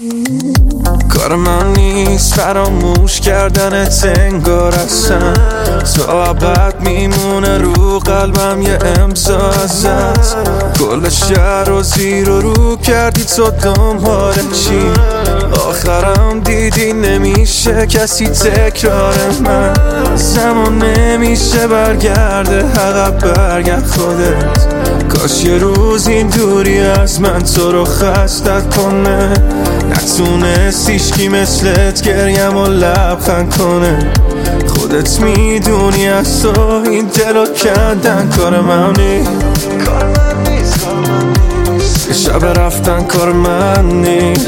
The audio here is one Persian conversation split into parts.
کار من نیست فراموش کردنت انگار اصلا تا ابد میمونه رو قلبم یه امضا ازت. کل شهر رو زیر و رو کردی تو دنبال چی؟ آخرم دیدی نمیشه کسی تکرار من. زمان نمیشه برگرده عقب برگرد خودت. کاش یه روز این دوری از من تو رو خستت کنه. نتونست هیچکی مثلت گریم و لبخند کنه. خودت میدونی از تو این دلو کندن کار من نیست. یه شب رفتن کار من نیست.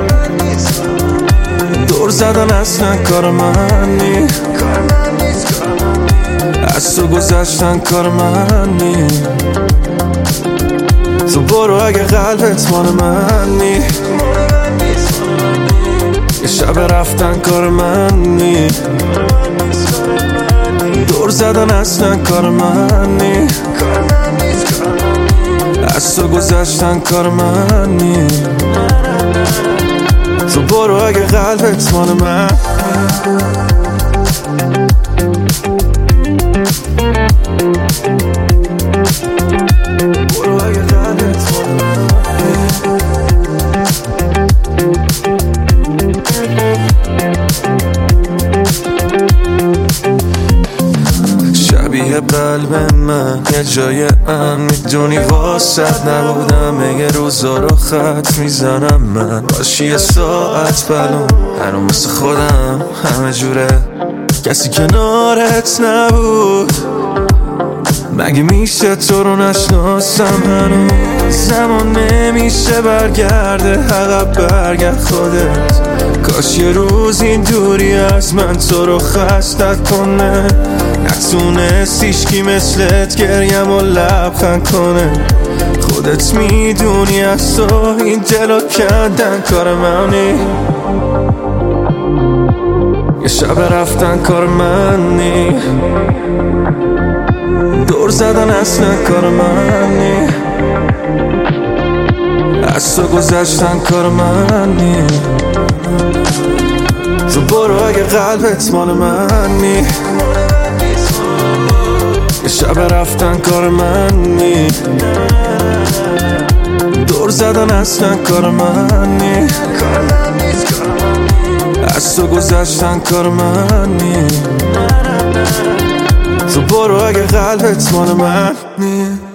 دور زدن اصلا کار من نیست. از تو گذشتن کار من نیست. تو برو اگه قلبت مال من نیست. یه شب رفتن کار من نیست. دور زدن اصلا کار من نیست. از تو گذشتن کار من نیست. تو برو اگه قلبت مال من. شبیه قلب من یه جای امن میدونی واسد نبودم. یه روزا رو خط میزنم من باشی یه ساعت بلون هنو مثل خودم همه جوره. کسی کنارت نبود مگه میشه تو رو نشناسم هنو. زمان نمیشه برگرده عقب برگرد خودت. کاش یه روز این دوری از من تو رو خستت کنه. نتونست هیچکی مثلت گریم و لبخند کنه. خودت میدونی از تو این دلو کندن کار من نیست. یه شب رفتن کار من نیست. دور زدن اصلا کار من نیست. از تو گذشتن کار من نیست. تو برو اگه قلبت مال من نیست. یه شب رفتن کار من نیست. دور زدن اصلا کار من نیست. از تو گذشتن کار من نیست. تو برو اگه قلبت مال من نیست.